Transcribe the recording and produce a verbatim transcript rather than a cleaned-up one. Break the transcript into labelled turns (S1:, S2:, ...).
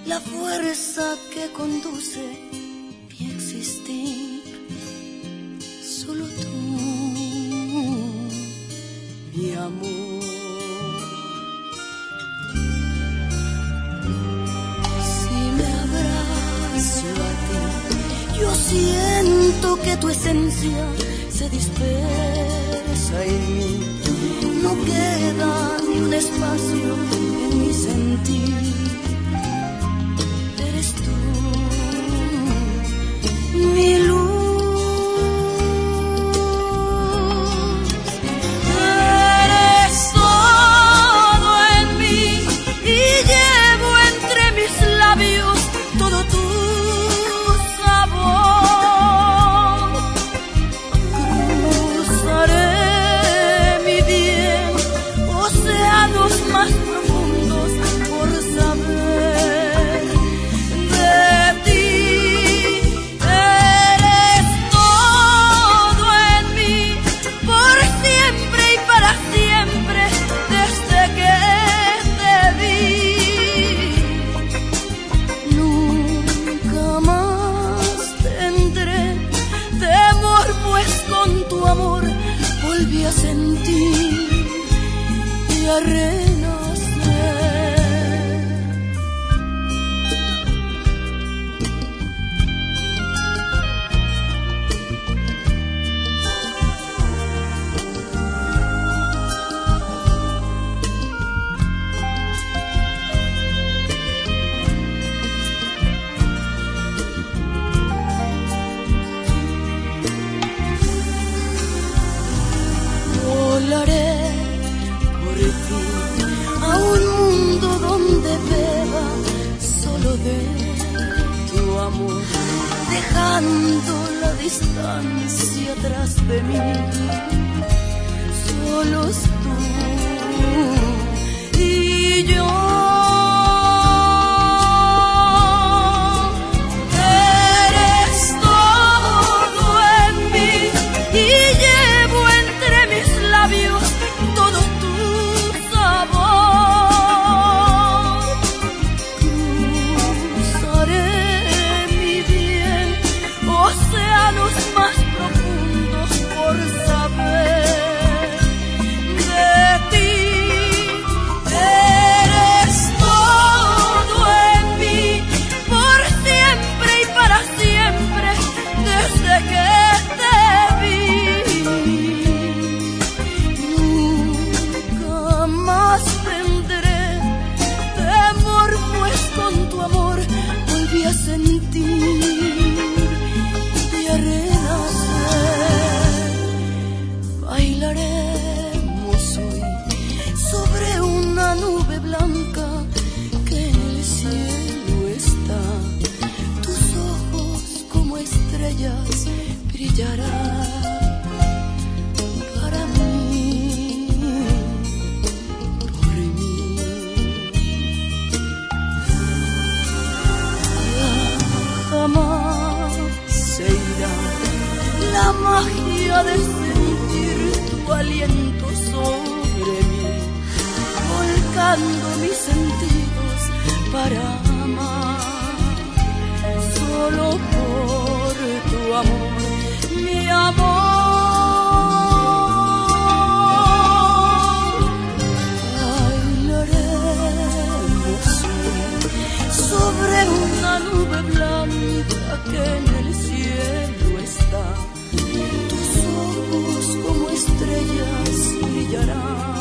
S1: la fuerza que conduce mi existir. Solo tú, mi amor. Si me abrazo a ti, yo siento que tu esencia se dispersa en mí. No queda ni un espacio en mi sentir. Eres tú, mi luz. Eres todo en mí y llevo entre mis labios todo tu sabor. Cruzaré océanos más profundos por saber de ti. Eres todo en mí, por siempre y para siempre, desde que te vi. Nunca más tendré temor, pues con tu amor volví a sentir y a renacer. Volaré por ti a un mundo donde beba solo de tu amor, dejando la distancia atrás de mí. Solos tú y yo. Eres todo en mí y llevo entre mis labios todo tu sabor. Cruzaré, mi bien, océanos más profundos por saber de ti. Eres todo en mí, por siempre y para siempre, desde que te vi. Nunca más tendré temor, pues con tu amor volví a sentir y a renacer. Bailaremos hoy sobre una nube blanca que en el cielo está. Tus ojos como estrellas brillarán para mí, por mí. Ya jamás se irá la magia de sentir tu aliento sobre mí, volcando mis sentidos para amar, solo por tu amor, mi amor. Bailaremos sobre una nube blanca que en el cielo está. Tus ojos como estrellas brillarán